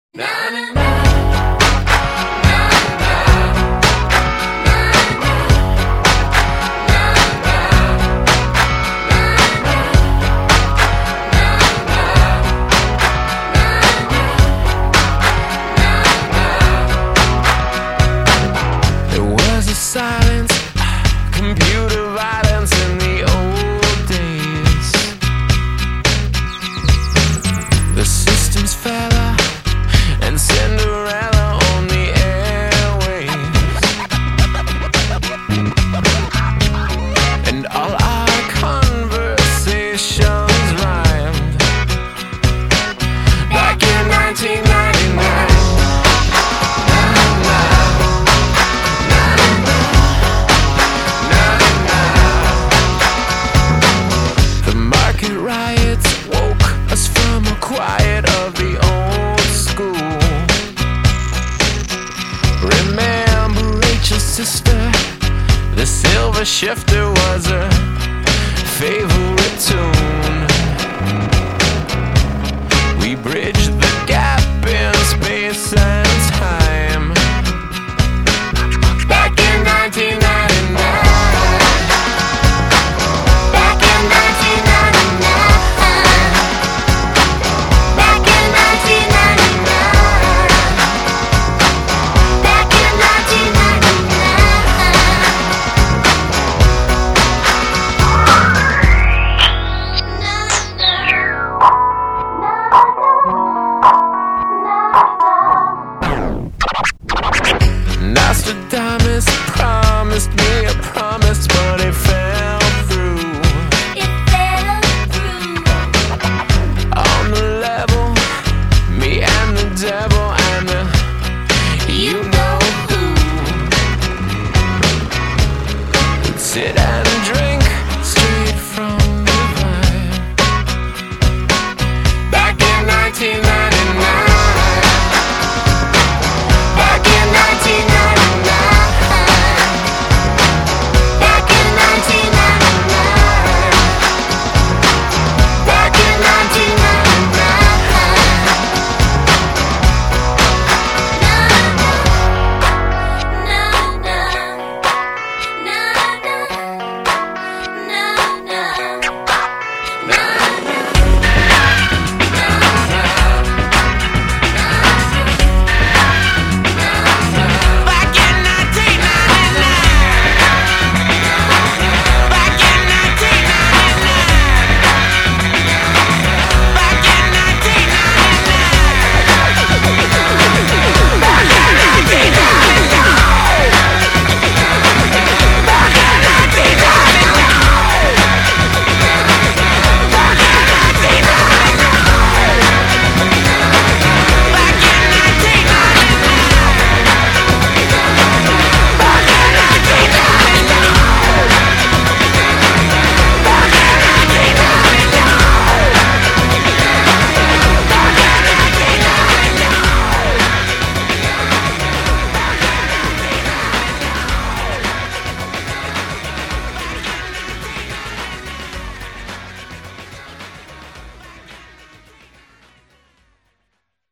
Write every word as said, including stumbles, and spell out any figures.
Silence, computer violence in the old days. The systems fell out and Cinderella on the airwaves, and all our conversations rhymed back in nineteen ninety-nine. Riots woke us from a quiet of the old school. Remember Rachel's sister, the silver shifter was her favorite tune.